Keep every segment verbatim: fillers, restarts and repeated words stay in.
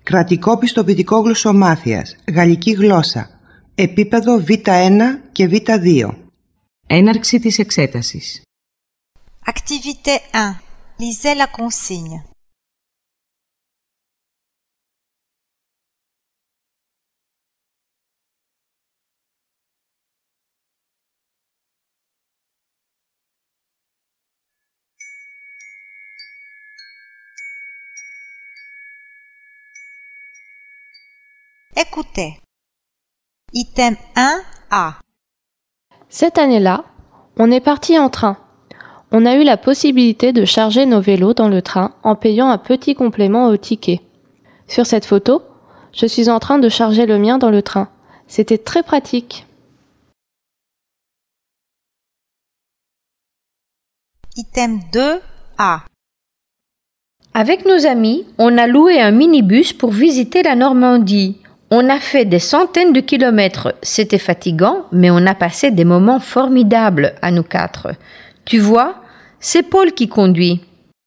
Κρατικό πιστοποιητικό γλωσσομάθειας, γαλλική γλώσσα, επίπεδο βι ένα και βι δύο. Έναρξη της εξέτασης. Activité un. Lisez la consigne. Écoutez. Item un A. Cette année-là, on est parti en train. On a eu la possibilité de charger nos vélos dans le train en payant un petit complément au ticket. Sur cette photo, je suis en train de charger le mien dans le train. C'était très pratique. Item deux A. Avec nos amis, on a loué un minibus pour visiter la Normandie. On a fait des centaines de kilomètres. C'était fatigant, mais on a passé des moments formidables à nous quatre. Tu vois, c'est Paul qui conduit.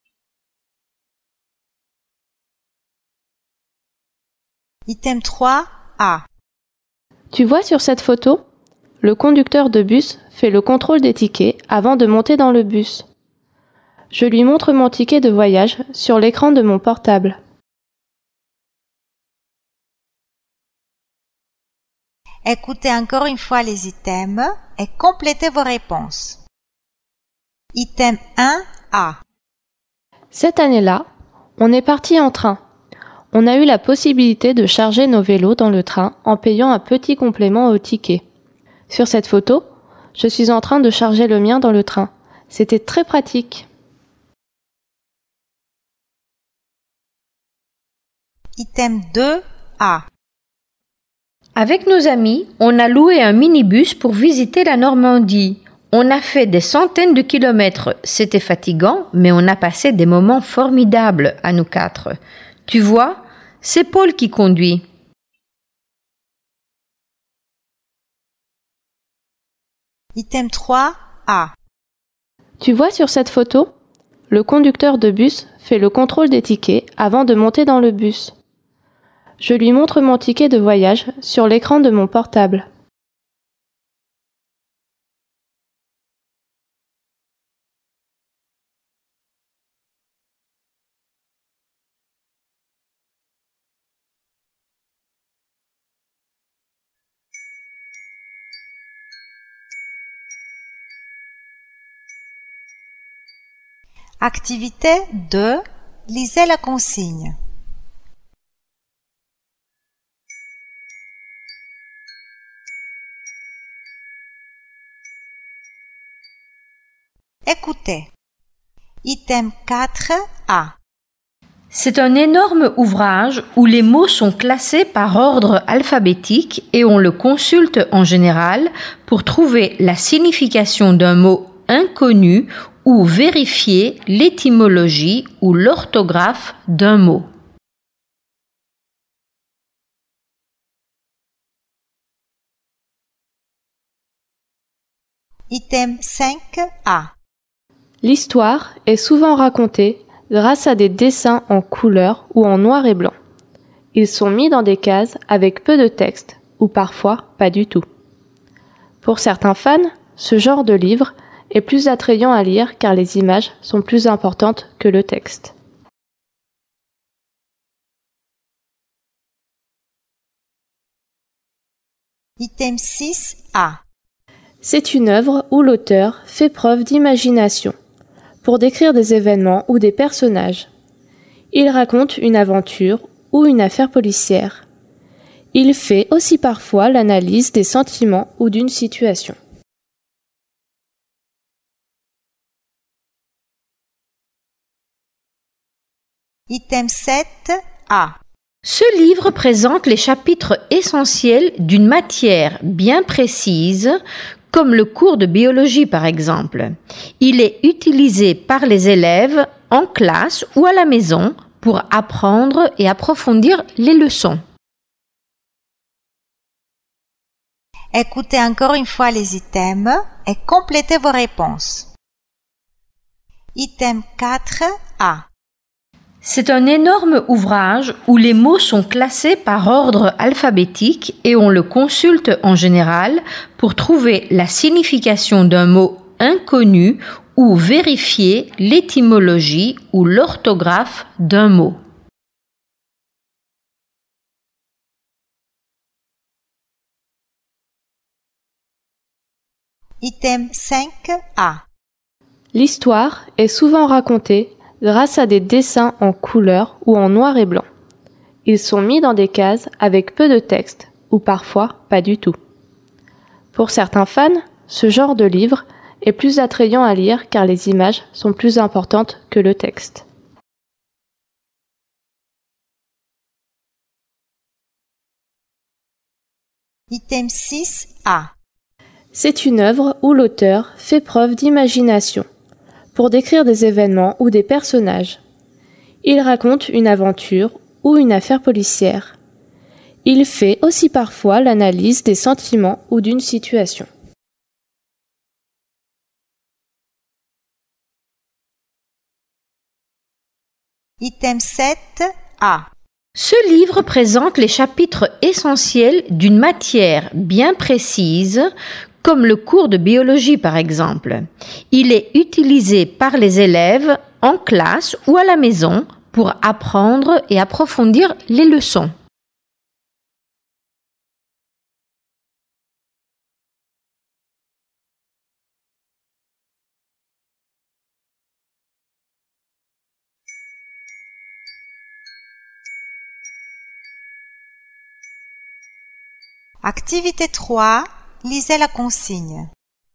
Item trois A. Tu vois sur cette photo, le conducteur de bus fait le contrôle des tickets avant de monter dans le bus. Je lui montre mon ticket de voyage sur l'écran de mon portable. Écoutez encore une fois les items et complétez vos réponses. Item un A. Cette année-là, on est parti en train. On a eu la possibilité de charger nos vélos dans le train en payant un petit complément au ticket. Sur cette photo, je suis en train de charger le mien dans le train. C'était très pratique. Item deux A. Avec nos amis, on a loué un minibus pour visiter la Normandie. On a fait des centaines de kilomètres. C'était fatigant, mais on a passé des moments formidables à nous quatre. Tu vois, c'est Paul qui conduit. Item trois A. Tu vois sur cette photo, le conducteur de bus fait le contrôle des tickets avant de monter dans le bus. Je lui montre mon ticket de voyage sur l'écran de mon portable. Activité deux. Lisez la consigne. Écoutez. Item quatre A. C'est un énorme ouvrage où les mots sont classés par ordre alphabétique et on le consulte en général pour trouver la signification d'un mot inconnu ou vérifier l'étymologie ou l'orthographe d'un mot. Item cinq A. L'histoire est souvent racontée grâce à des dessins en couleur ou en noir et blanc. Ils sont mis dans des cases avec peu de texte ou parfois pas du tout. Pour certains fans, ce genre de livre est plus attrayant à lire car les images sont plus importantes que le texte. Item six A. C'est une œuvre où l'auteur fait preuve d'imagination pour décrire des événements ou des personnages. Il raconte une aventure ou une affaire policière. Il fait aussi parfois l'analyse des sentiments ou d'une situation. Item sept A. Ce livre présente les chapitres essentiels d'une matière bien précise, comme le cours de biologie par exemple. Il est utilisé par les élèves en classe ou à la maison pour apprendre et approfondir les leçons. Écoutez encore une fois les items et complétez vos réponses. Item quatre A. C'est un énorme ouvrage où les mots sont classés par ordre alphabétique et on le consulte en général pour trouver la signification d'un mot inconnu ou vérifier l'étymologie ou l'orthographe d'un mot. Item cinq A. L'histoire est souvent racontée grâce à des dessins en couleur ou en noir et blanc. Ils sont mis dans des cases avec peu de texte, ou parfois pas du tout. Pour certains fans, ce genre de livre est plus attrayant à lire car les images sont plus importantes que le texte. Item six A. C'est une œuvre où l'auteur fait preuve d'imagination pour décrire des événements ou des personnages. Il raconte une aventure ou une affaire policière. Il fait aussi parfois l'analyse des sentiments ou d'une situation. Item sept A. Ce livre présente les chapitres essentiels d'une matière bien précise, comme le cours de biologie par exemple. Il est utilisé par les élèves en classe ou à la maison pour apprendre et approfondir les leçons. Activité trois. Lisez la consigne.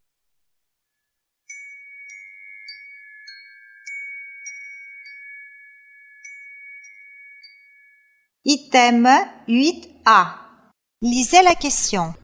Item huit A. Lisez la question.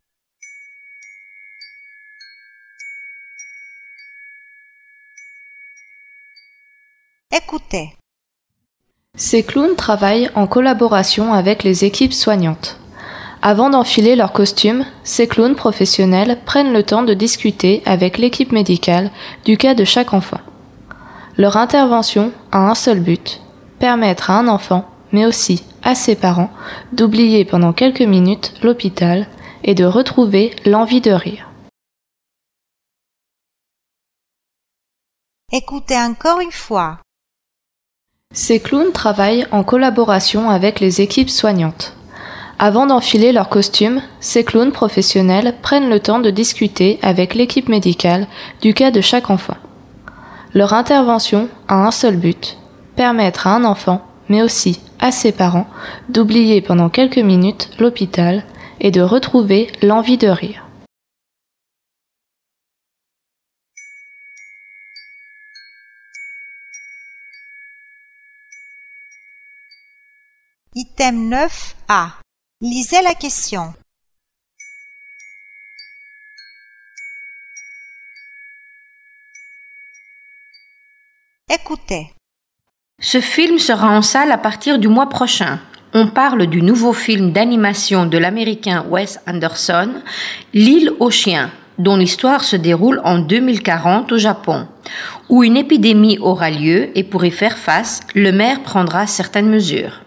Écoutez. Ces clowns travaillent en collaboration avec les équipes soignantes. Avant d'enfiler leurs costumes, ces clowns professionnels prennent le temps de discuter avec l'équipe médicale du cas de chaque enfant. Leur intervention a un seul but, permettre à un enfant, mais aussi à ses parents, d'oublier pendant quelques minutes l'hôpital et de retrouver l'envie de rire. Écoutez encore une fois. Ces clowns travaillent en collaboration avec les équipes soignantes. Avant d'enfiler leurs costumes, ces clowns professionnels prennent le temps de discuter avec l'équipe médicale du cas de chaque enfant. Leur intervention a un seul but, permettre à un enfant, mais aussi à ses parents, d'oublier pendant quelques minutes l'hôpital et de retrouver l'envie de rire. Item neuf A. Lisez la question. Écoutez. Ce film sera en salle à partir du mois prochain. On parle du nouveau film d'animation de l'américain Wes Anderson, L'île aux chiens, dont l'histoire se déroule en deux mille quarante au Japon, où une épidémie aura lieu et pour y faire face, le maire prendra certaines mesures.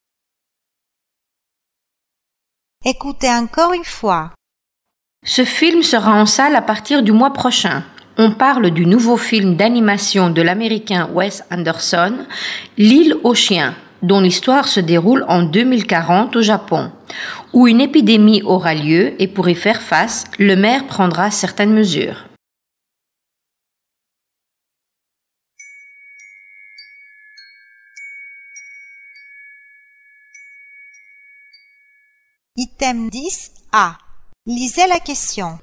Écoutez encore une fois. Ce film sera en salle à partir du mois prochain. On parle du nouveau film d'animation de l'américain Wes Anderson, L'île aux chiens, dont l'histoire se déroule en deux mille quarante au Japon, où une épidémie aura lieu et pour y faire face, le maire prendra certaines mesures. Item dix A. Lisez la question.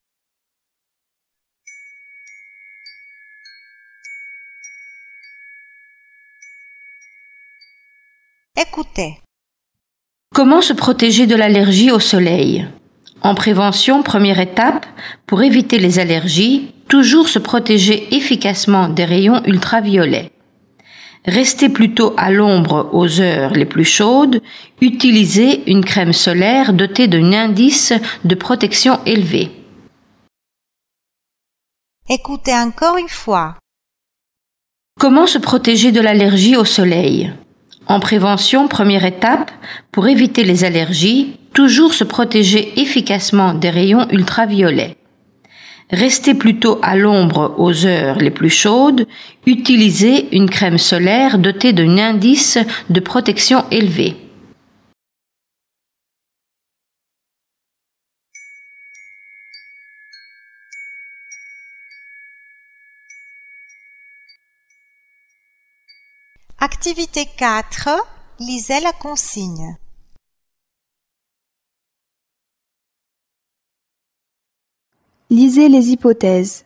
Écoutez. Comment se protéger de l'allergie au soleil ? En prévention, première étape, pour éviter les allergies, toujours se protéger efficacement des rayons ultraviolets. Restez plutôt à l'ombre aux heures les plus chaudes, utilisez une crème solaire dotée d'un indice de protection élevé. Écoutez encore une fois. Comment se protéger de l'allergie au soleil? En prévention, première étape, pour éviter les allergies, toujours se protéger efficacement des rayons ultraviolets. Restez plutôt à l'ombre aux heures les plus chaudes, utilisez une crème solaire dotée d'un indice de protection élevé. Activité quatre. Lisez la consigne. Lisez les hypothèses.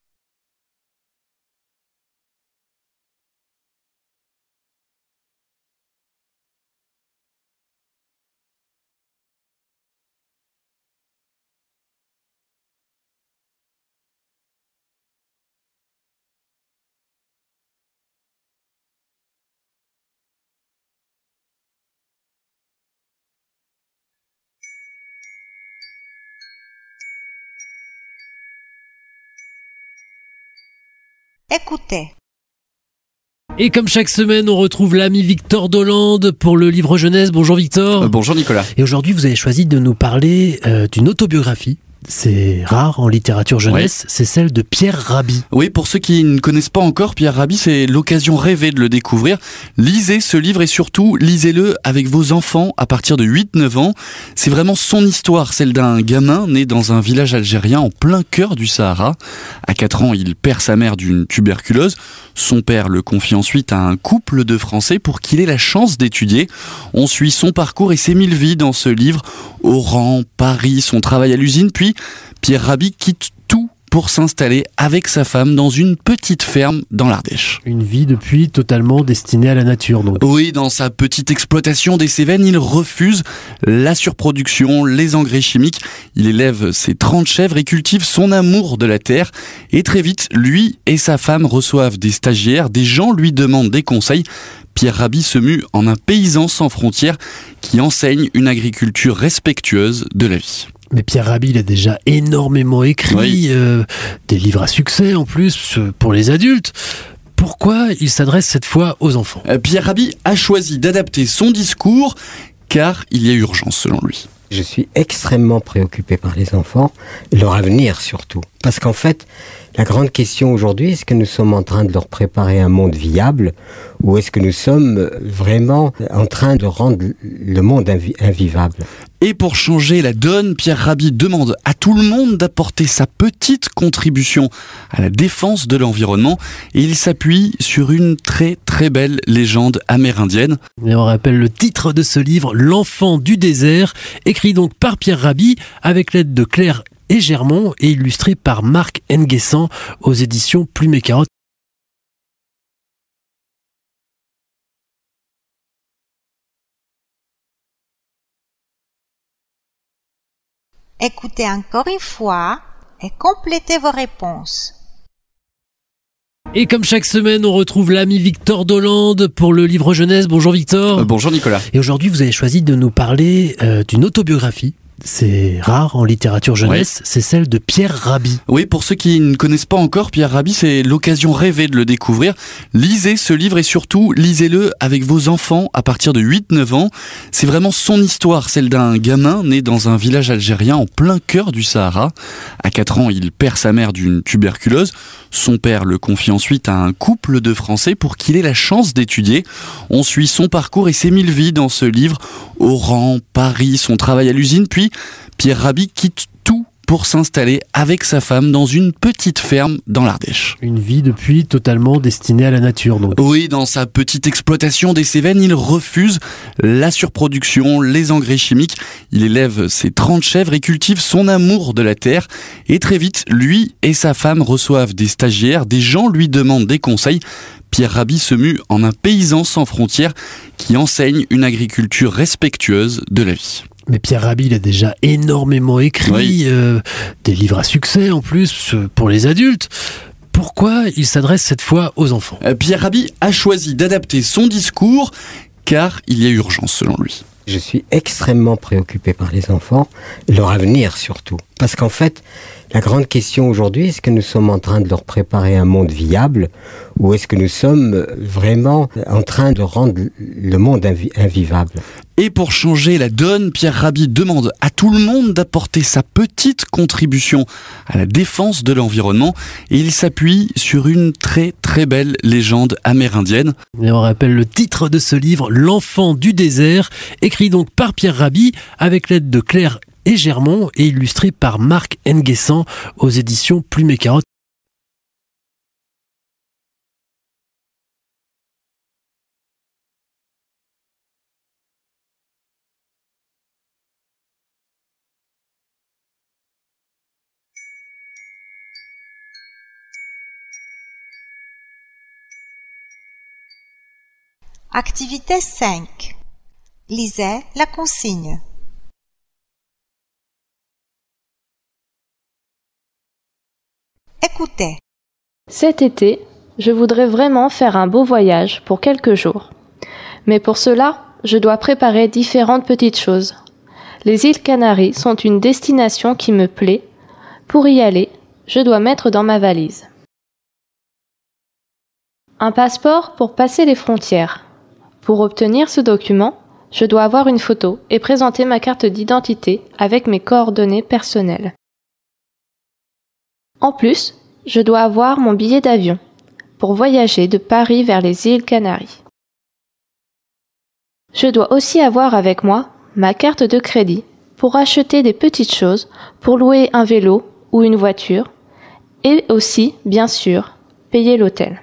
Écoutez. Et comme chaque semaine, on retrouve l'ami Victor Dolande pour le livre jeunesse. Bonjour Victor. Euh, bonjour Nicolas. Et aujourd'hui, vous avez choisi de nous parler euh, d'une autobiographie. C'est rare en littérature jeunesse, oui. C'est celle de Pierre Rabhi. Oui, pour ceux qui ne connaissent pas encore Pierre Rabhi, c'est l'occasion rêvée de le découvrir. Lisez ce livre et surtout, lisez-le avec vos enfants à partir de huit neuf ans. C'est vraiment son histoire, celle d'un gamin né dans un village algérien en plein cœur du Sahara. À quatre ans, il perd sa mère d'une tuberculose. Son père le confie ensuite à un couple de Français pour qu'il ait la chance d'étudier. On suit son parcours et ses mille vies dans ce livre. Oran, Paris, son travail à l'usine, puis Pierre Rabhi quitte tout pour s'installer avec sa femme dans une petite ferme dans l'Ardèche. Une vie depuis totalement destinée à la nature, donc. Oui, dans sa petite exploitation des Cévennes, il refuse la surproduction, les engrais chimiques. Il élève ses trente chèvres et cultive son amour de la terre. Et très vite, lui et sa femme reçoivent des stagiaires, des gens lui demandent des conseils. Pierre Rabhi se mue en un paysan sans frontières qui enseigne une agriculture respectueuse de la vie. Mais Pierre Rabhi, il a déjà énormément écrit, oui. euh, des livres à succès en plus pour les adultes. Pourquoi il s'adresse cette fois aux enfants ? euh, Pierre Rabhi a choisi d'adapter son discours car il y a urgence selon lui. Je suis extrêmement préoccupé par les enfants, leur avenir surtout. Parce qu'en fait, la grande question aujourd'hui, est-ce que nous sommes en train de leur préparer un monde viable ou est-ce que nous sommes vraiment en train de rendre le monde invi- invivable ? Et pour changer la donne, Pierre Rabhi demande à tout le monde d'apporter sa petite contribution à la défense de l'environnement et il s'appuie sur une très très belle légende amérindienne. Et on rappelle le titre de ce livre, L'enfant du désert, écrit donc par Pierre Rabhi avec l'aide de Claire et Germont et illustré par Marc Nguessan aux éditions Plume et Carotte. Écoutez encore une fois et complétez vos réponses. Et comme chaque semaine, on retrouve l'ami Victor Dolande pour le livre jeunesse. Bonjour Victor. Euh, bonjour Nicolas. Et aujourd'hui, vous avez choisi de nous parler euh, d'une autobiographie. C'est rare en littérature jeunesse, oui. C'est celle de Pierre Rabhi. Oui, pour ceux qui ne connaissent pas encore Pierre Rabhi, c'est l'occasion rêvée de le découvrir. Lisez ce livre et surtout, lisez-le avec vos enfants à partir de huit neuf ans. C'est vraiment son histoire, celle d'un gamin né dans un village algérien en plein cœur du Sahara. À quatre ans, il perd sa mère d'une tuberculose. Son père le confie ensuite à un couple de Français pour qu'il ait la chance d'étudier. On suit son parcours et ses mille vies dans ce livre. Oran, Paris, son travail à l'usine, puis Pierre Rabhi quitte tout pour s'installer avec sa femme dans une petite ferme dans l'Ardèche. Une vie depuis totalement destinée à la nature, donc. Oui, dans sa petite exploitation des Cévennes, il refuse la surproduction, les engrais chimiques. Il élève ses trente chèvres et cultive son amour de la terre. Et très vite, lui et sa femme reçoivent des stagiaires, des gens lui demandent des conseils. Pierre Rabhi se mue en un paysan sans frontières qui enseigne une agriculture respectueuse de la vie. Mais Pierre Rabhi, il a déjà énormément écrit, oui. euh, des livres à succès en plus pour les adultes. Pourquoi il s'adresse cette fois aux enfants ? euh, Pierre Rabhi a choisi d'adapter son discours car il y a urgence selon lui. Je suis extrêmement préoccupé par les enfants, leur avenir surtout. Parce qu'en fait, la grande question aujourd'hui, est-ce que nous sommes en train de leur préparer un monde viable ou est-ce que nous sommes vraiment en train de rendre le monde invi- invivable ? Et pour changer la donne, Pierre Rabhi demande à tout le monde d'apporter sa petite contribution à la défense de l'environnement et il s'appuie sur une très très belle légende amérindienne. Et on rappelle le titre de ce livre, L'enfant du désert, écrit donc par Pierre Rabhi avec l'aide de Claire et Germont et illustré par Marc Nguessan aux éditions Plume et Carotte. Activité cinq. Lisez la consigne. Écoutez. Cet été, je voudrais vraiment faire un beau voyage pour quelques jours. Mais pour cela, je dois préparer différentes petites choses. Les îles Canaries sont une destination qui me plaît. Pour y aller, je dois mettre dans ma valise un passeport pour passer les frontières. Pour obtenir ce document, je dois avoir une photo et présenter ma carte d'identité avec mes coordonnées personnelles. En plus, je dois avoir mon billet d'avion pour voyager de Paris vers les îles Canaries. Je dois aussi avoir avec moi ma carte de crédit pour acheter des petites choses, pour louer un vélo ou une voiture, et aussi, bien sûr, payer l'hôtel.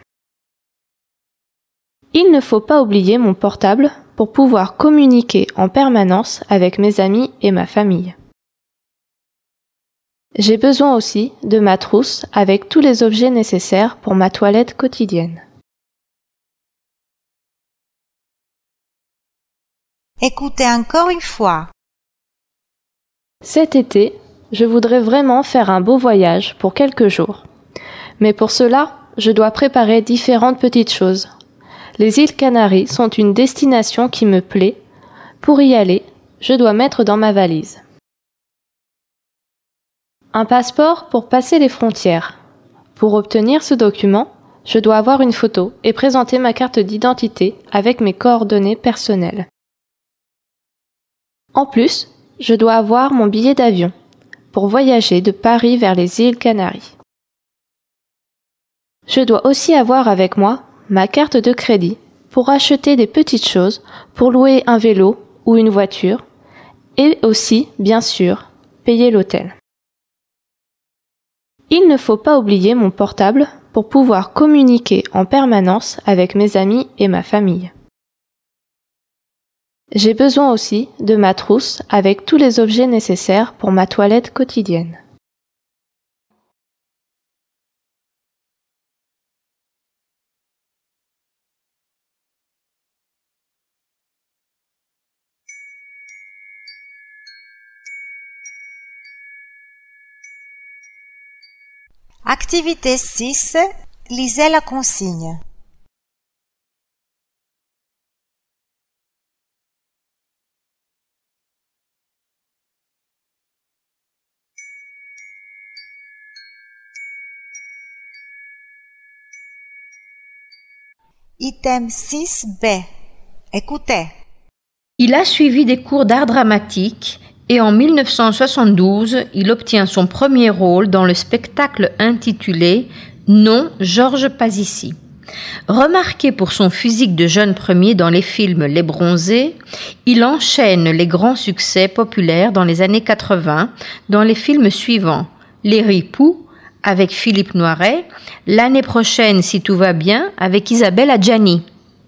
Il ne faut pas oublier mon portable pour pouvoir communiquer en permanence avec mes amis et ma famille. J'ai besoin aussi de ma trousse avec tous les objets nécessaires pour ma toilette quotidienne. Écoutez encore une fois. Cet été, je voudrais vraiment faire un beau voyage pour quelques jours. Mais pour cela, je dois préparer différentes petites choses. Les îles Canaries sont une destination qui me plaît. Pour y aller, je dois mettre dans ma valise un passeport pour passer les frontières. Pour obtenir ce document, je dois avoir une photo et présenter ma carte d'identité avec mes coordonnées personnelles. En plus, je dois avoir mon billet d'avion pour voyager de Paris vers les îles Canaries. Je dois aussi avoir avec moi ma carte de crédit pour acheter des petites choses, pour louer un vélo ou une voiture, et aussi, bien sûr, payer l'hôtel. Il ne faut pas oublier mon portable pour pouvoir communiquer en permanence avec mes amis et ma famille. J'ai besoin aussi de ma trousse avec tous les objets nécessaires pour ma toilette quotidienne. Activité six. Lisez la consigne. Item six B. Écoutez. Il a suivi des cours d'art dramatique et en mille neuf cent soixante-douze, il obtient son premier rôle dans le spectacle intitulé « Non, Georges pas ici ». Remarqué pour son physique de jeune premier dans les films Les Bronzés, il enchaîne les grands succès populaires dans les années quatre-vingts dans les films suivants « Les Ripoux » avec Philippe Noiret, « L'année prochaine si tout va bien » avec Isabelle Adjani.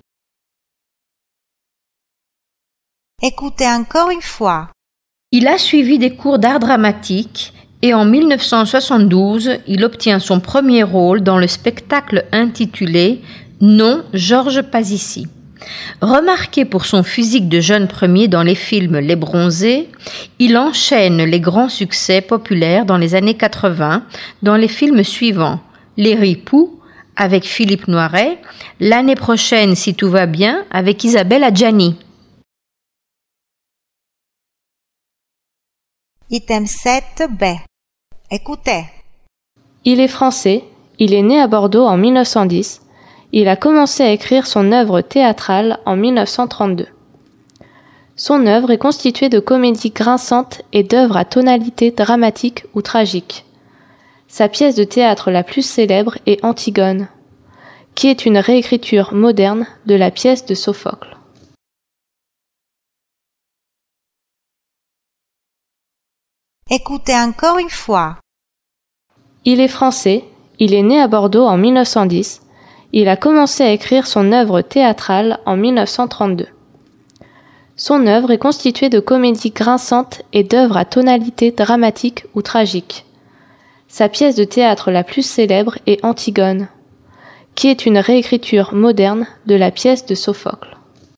Écoutez encore une fois. Il a suivi des cours d'art dramatique et en mille neuf cent soixante-douze, il obtient son premier rôle dans le spectacle intitulé « Non, Georges pas ici ». Remarqué pour son physique de jeune premier dans les films Les Bronzés, il enchaîne les grands succès populaires dans les années quatre-vingts dans les films suivants « Les Ripoux » avec Philippe Noiret, « L'année prochaine si tout va bien » avec Isabelle Adjani. Item sept B. Écoutez. Il est français, il est né à Bordeaux en mille neuf cent dix, il a commencé à écrire son œuvre théâtrale en mille neuf cent trente-deux. Son œuvre est constituée de comédies grinçantes et d'œuvres à tonalité dramatique ou tragique. Sa pièce de théâtre la plus célèbre est Antigone, qui est une réécriture moderne de la pièce de Sophocle. Écoutez encore une fois. Il est français, il est né à Bordeaux en mille neuf cent dix, il a commencé à écrire son œuvre théâtrale en mille neuf cent trente-deux. Son œuvre est constituée de comédies grinçantes et d'œuvres à tonalité dramatique ou tragique. Sa pièce de théâtre la plus célèbre est Antigone, qui est une réécriture moderne de la pièce de Sophocle.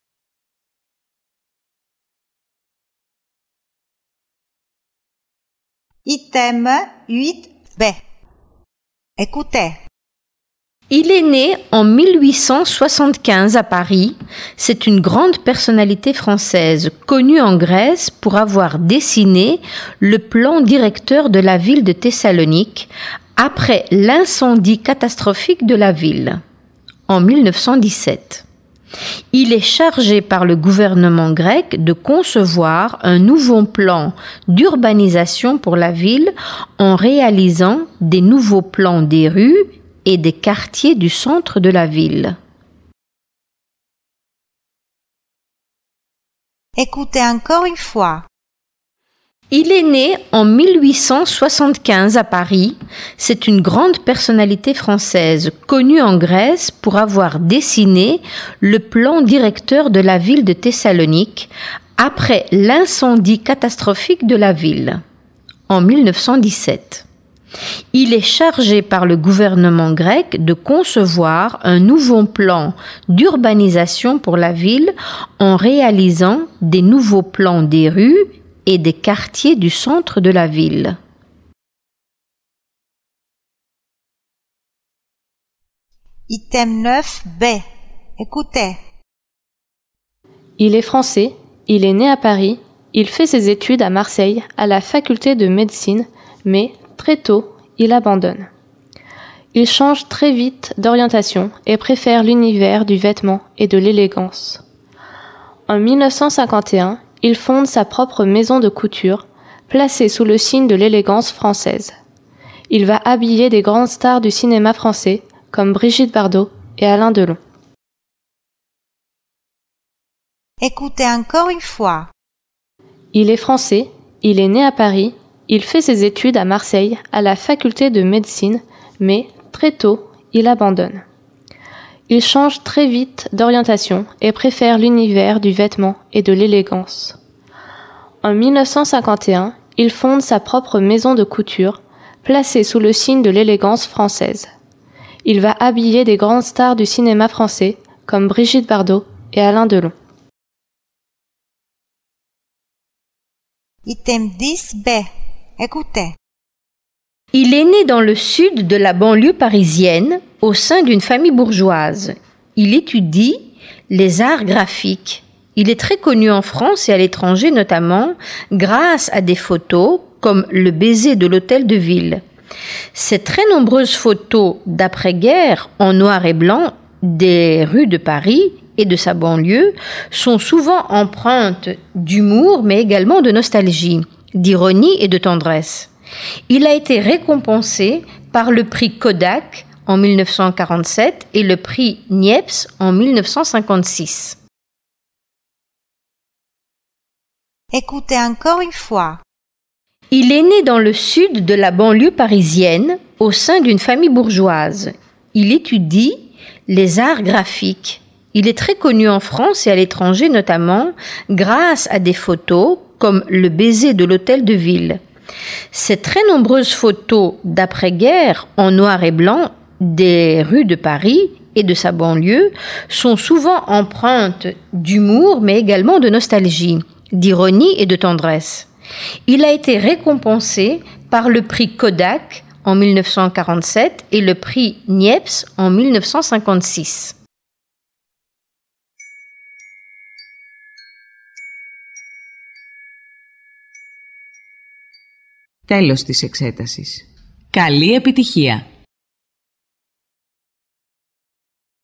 Item huit B. Écoutez. Il est né en mille huit cent soixante-quinze à Paris. C'est une grande personnalité française, connue en Grèce pour avoir dessiné le plan directeur de la ville de Thessalonique après l'incendie catastrophique de la ville, en mille neuf cent dix-sept. Il est chargé par le gouvernement grec de concevoir un nouveau plan d'urbanisation pour la ville en réalisant des nouveaux plans des rues et des quartiers du centre de la ville. Écoutez encore une fois. Il est né en mille huit cent soixante-quinze à Paris. C'est une grande personnalité française, connue en Grèce pour avoir dessiné le plan directeur de la ville de Thessalonique après l'incendie catastrophique de la ville, en mille neuf cent dix-sept. Il est chargé par le gouvernement grec de concevoir un nouveau plan d'urbanisation pour la ville en réalisant des nouveaux plans des rues et des quartiers du centre de la ville. Item neuf B. Écoutez. Il est français, il est né à Paris, il fait ses études à Marseille à la faculté de médecine, mais très tôt, il abandonne. Il change très vite d'orientation et préfère l'univers du vêtement et de l'élégance. En mille neuf cent cinquante et un, il fonde sa propre maison de couture, placée sous le signe de l'élégance française. Il va habiller des grandes stars du cinéma français, comme Brigitte Bardot et Alain Delon. Écoutez encore une fois. Il est français, il est né à Paris, il fait ses études à Marseille à la faculté de médecine, mais très tôt, il abandonne. Il change très vite d'orientation et préfère l'univers du vêtement et de l'élégance. En mille neuf cent cinquante et un, il fonde sa propre maison de couture, placée sous le signe de l'élégance française. Il va habiller des grandes stars du cinéma français, comme Brigitte Bardot et Alain Delon. Item dix B. Écoutez. Il est né dans le sud de la banlieue parisienne, au sein d'une famille bourgeoise. Il étudie les arts graphiques. Il est très connu en France et à l'étranger notamment grâce à des photos comme le baiser de l'hôtel de ville. Ces très nombreuses photos d'après-guerre en noir et blanc des rues de Paris et de sa banlieue sont souvent empreintes d'humour mais également de nostalgie, d'ironie et de tendresse. Il a été récompensé par le prix Kodak en mille neuf cent quarante-sept et le prix Niepce en mille neuf cent cinquante-six. Écoutez encore une fois. Il est né dans le sud de la banlieue parisienne, au sein d'une famille bourgeoise. Il étudie les arts graphiques. Il est très connu en France et à l'étranger notamment grâce à des photos comme le baiser de l'hôtel de ville. Ces très nombreuses photos d'après-guerre en noir et blanc des rues de Paris et de sa banlieue sont souvent empreintes d'humour mais également de nostalgie, d'ironie et de tendresse. Il a été récompensé par le prix Kodak en mille neuf cent quarante-sept et le prix Niepce en mille neuf cent cinquante-six. Τέλος της εξέτασης. Καλή επιτυχία!